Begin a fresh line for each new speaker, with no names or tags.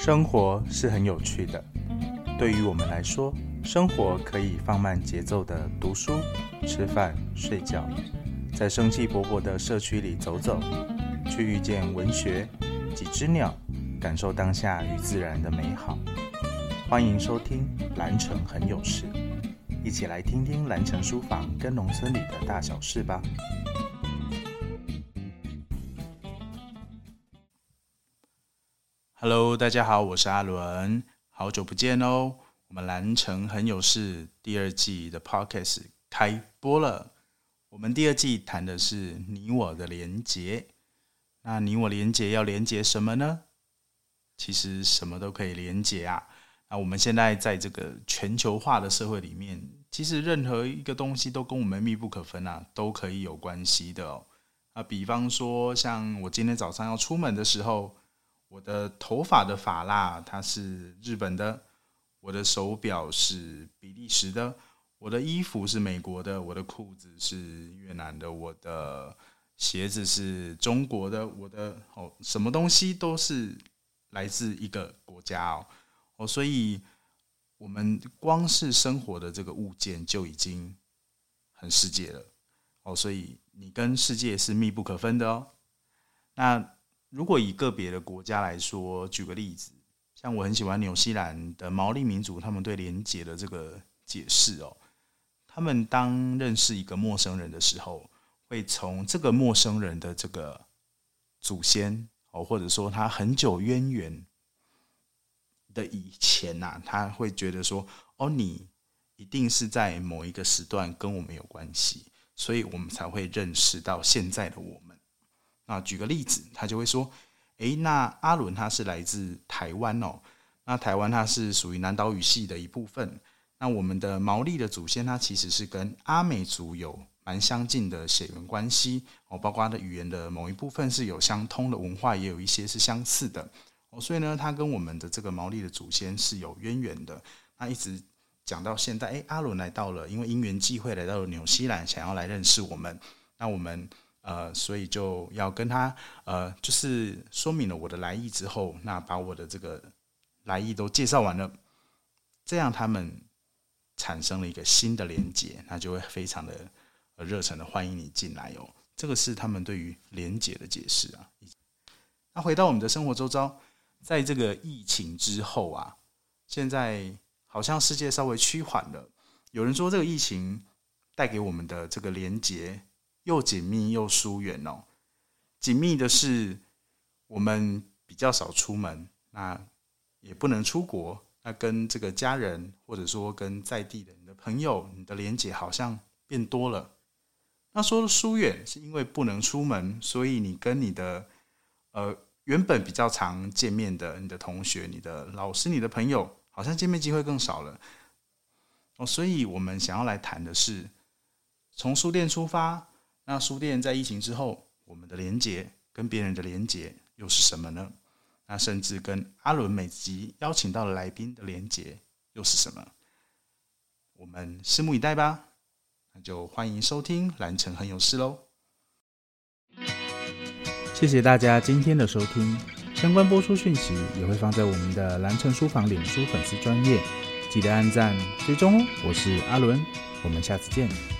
生活是很有趣的，对于我们来说，生活可以放慢节奏的读书、吃饭、睡觉，在生气勃勃的社区里走走，去遇见文学、几只鸟，感受当下与自然的美好。欢迎收听蓝城很有事，一起来听听蓝城书房跟农村里的大小事吧。Hello， 大家好，我是阿伦，好久不见哦。我们蓝城很有事第二季的 Podcast 开播了。我们第二季谈的是你我的连结。那你我连结要连结什么呢？其实什么都可以连结啊。那我们现在在这个全球化的社会里面，其实任何一个东西都跟我们密不可分啊，都可以有关系的哦。比方说像我今天早上要出门的时候，我的头发的发蜡它是日本的，我的手表是比利时的，我的衣服是美国的，我的裤子是越南的，我的鞋子是中国的，我的什么东西都是来自一个国家哦，所以我们光是生活的这个物件就已经很世界了哦，所以你跟世界是密不可分的哦。那如果以个别的国家来说，举个例子，像我很喜欢纽西兰的毛利民族，他们对连结的这个解释哦，他们当认识一个陌生人的时候，会从这个陌生人的这个祖先哦，或者说他很久渊源的以前他会觉得说，你一定是在某一个时段跟我们有关系，所以我们才会认识到现在的我们。那举个例子，他就会说，那阿伦他是来自台湾哦，那台湾它是属于南岛语系的一部分。那我们的毛利的祖先，他其实是跟阿美族有蛮相近的血缘关系哦，包括他的语言的某一部分是有相通的，文化也有一些是相似的哦，所以呢，他跟我们的这个毛利的祖先是有渊源的。那一直讲到现在，阿伦来到了，因为因缘际会来到了纽西兰，想要来认识我们，那我们所以就要跟他就是说明了我的来意之后，那把我的这个来意都介绍完了，这样他们产生了一个新的连结，那就会非常的热忱的欢迎你进来哦。这个是他们对于连结的解释啊。那回到我们的生活周遭，在这个疫情之后现在好像世界稍微趋缓了。有人说这个疫情带给我们的这个连结又紧密又疏远哦。紧密的是我们比较少出门，那也不能出国，那跟这个家人或者说跟在地的你的朋友，你的连结好像变多了。那说的疏远是因为不能出门，所以你跟你的原本比较常见面的你的同学、你的老师、你的朋友，好像见面机会更少了所以我们想要来谈的是从书店出发。那书店在疫情之后，我们的连结跟别人的连结又是什么呢？那甚至跟阿伦每集邀请到的来宾的连结又是什么？我们拭目以待吧。那就欢迎收听蓝城很有事咯。谢谢大家今天的收听，相关播出讯息也会放在我们的蓝城书房脸书粉丝专页，记得按赞追踪哦。我是阿伦，我们下次见。